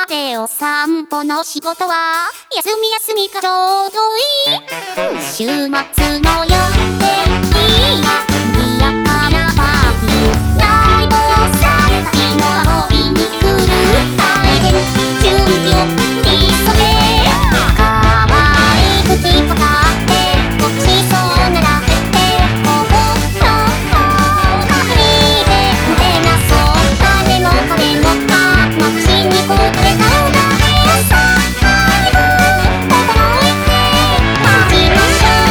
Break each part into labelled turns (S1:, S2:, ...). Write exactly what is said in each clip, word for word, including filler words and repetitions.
S1: でお散歩の仕事は休み休みがちょうどいい。週末の夜天気が賑やかなパーティー、ライブをされた日の遊びに来る大変準備を急げ。可愛い口とかってごちそうならってここの確認で胸がそう風の壁のか街にこぼれたおだけさ最後心得て待ちましょ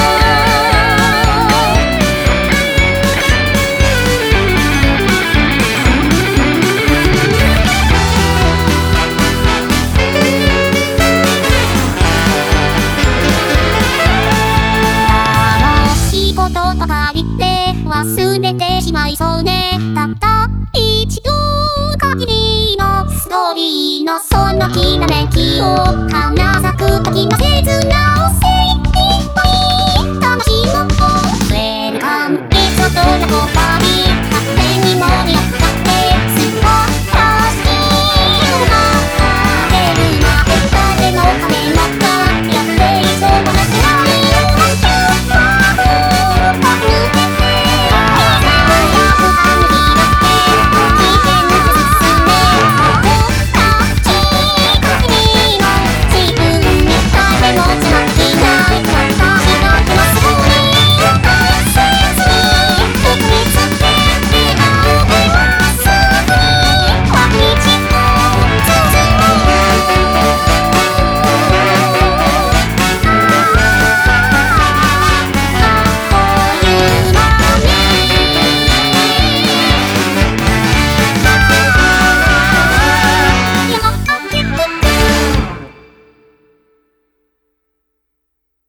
S1: 楽しいこととか言って忘れてしまいそうね。たった一度限りのストーリーのそのきらめきを花咲く時の切な